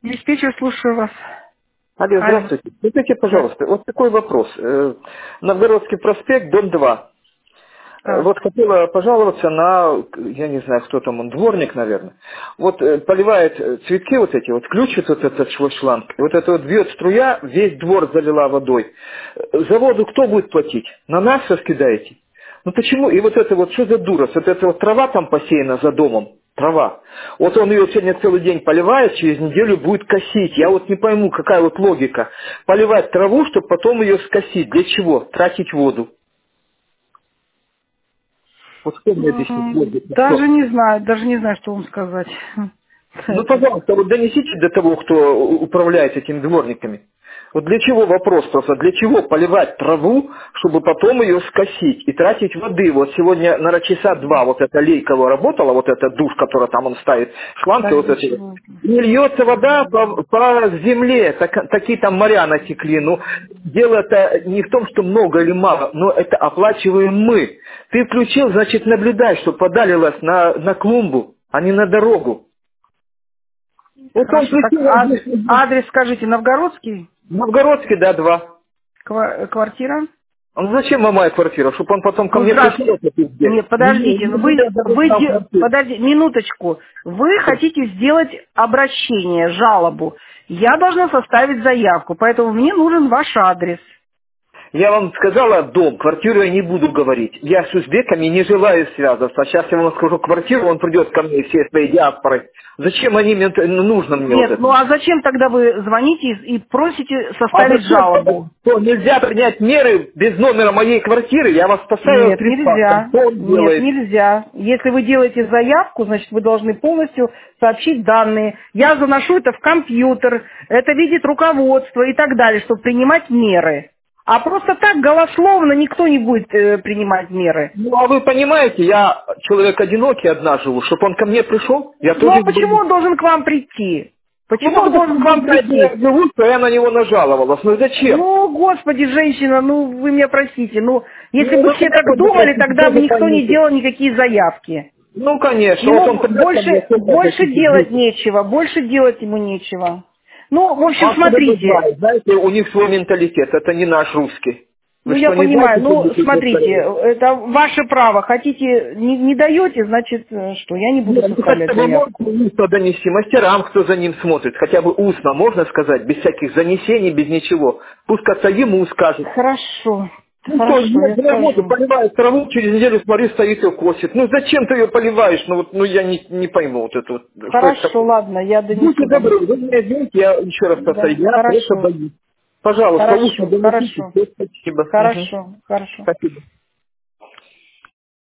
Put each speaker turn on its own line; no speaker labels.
Диспетчер, слушаю вас.
Алло,
Алло.
здравствуйте. Скажите,
Да.
пожалуйста, вот такой вопрос. Новгородский проспект, дом 2.
Так.
Вот хотела пожаловаться на, я не знаю, кто там, он дворник, наверное. Вот поливает цветки вот эти, вот включит вот этот свой шланг, и вот это вот бьет струя, весь двор залила водой. За воду кто будет платить? На нас раскидаете? Ну почему? И вот это вот, что за дурость? Вот эта вот трава там посеяна за домом, трава. Вот он ее сегодня целый день поливает, через неделю будет косить. Я вот не пойму, какая вот логика. Поливать траву, чтобы потом ее скосить. Для чего? Тратить воду. Вот кто мне объяснит логику?
Даже
Что?
не знаю, что вам сказать.
Ну,
Это.
пожалуйста, вот донесите до того, кто управляет этими дворниками. Вот для чего вопрос просто, для чего поливать траву, чтобы потом ее скосить и тратить воды? Вот сегодня, наверное, часа два вот эта лейка работала, вот этот душ, который там он ставит, шланг
Так
вот
для
эти.
чего?
Не льется вода по земле, такие там моря натекли. Ну, дело-то не в том, что много или мало, но это оплачиваем мы. Ты включил, значит, наблюдай, чтобы подалилось на клумбу, а не на дорогу. Вот он
Хорошо. Так
включил
адрес скажите, Новгородский?
Новгородский, да, 2.
Квартира?
Ну зачем вам моя квартира? Чтобы он потом ко
Ну,
мне пришел,
здравствуйте.
это пиздец.
Нет, подождите, ну подожди, минуточку. Вы хотите сделать обращение, жалобу. Я должна составить заявку, поэтому мне нужен ваш адрес.
Я вам сказала дом, квартиру я не буду говорить. Я с узбеками не желаю связываться. А сейчас я вам скажу квартиру, он придет ко мне всей своей диаспорой. Зачем они мне, нужно мне вот
Нет,
это?
ну а зачем тогда вы звоните и просите
А
составить
зачем тогда?
жалобу?
Что, нельзя принять меры без номера моей квартиры? Я вас поставил
Нет,
перед фактом.
нельзя.
Что он
Нет,
делает?
нельзя. Если вы делаете заявку, значит, вы должны полностью сообщить данные. Я заношу это в компьютер, это видит руководство и так далее, чтобы принимать меры. А просто так голословно никто не будет принимать меры.
Ну, а вы понимаете, я человек одинокий, одна живу, чтобы он ко мне пришел, я
Ну
тоже
а почему
боюсь.
он должен к вам прийти?
Ну,
Почему он
потому что
должен к вам
я
прийти?
живу, что я на него нажаловалась. Ну, зачем?
Ну, господи, женщина, ну вы меня простите. Ну, если
Ну,
бы
вы
все
меня
так
тоже
думали,
простите,
тогда бы
тоже
никто не
поймите.
делал никакие заявки.
Ну, конечно, вот он
Ему
придет ко мне, сколько
больше
хотите,
делать
дней.
нечего, больше делать ему нечего. Ну, в общем,
А откуда вы
смотрите,
знаете, у них свой менталитет, это не наш русский. Вы
ну я
что, не
понимаю,
знаете, что
ну
здесь
смотрите,
повторяют?
это ваше право. Хотите, не даете, значит, что, я не буду
Нет, ну
составлять
хотя бы можно
заявку.
устно донести мастерам, кто за ним смотрит. Хотя бы устно, можно сказать, без всяких занесений, без ничего. Пусть как-то ему скажут.
Хорошо,
Ну что,
хорошо,
нет,
я
на работу
скажу.
поливает траву, через неделю, смотри, стоит и косит. Ну зачем ты ее поливаешь? Ну вот, ну я не пойму вот это вот, что это
Хорошо,
такое.
ладно, я
Будьте
донесу вам.
добры, вы меня извините, я еще раз повторю,
Да,
я просто
хорошо,
боюсь. Пожалуйста, устно
хорошо,
донесите,
хорошо,
все, спасибо. Мгм.
хорошо, хорошо.
Спасибо.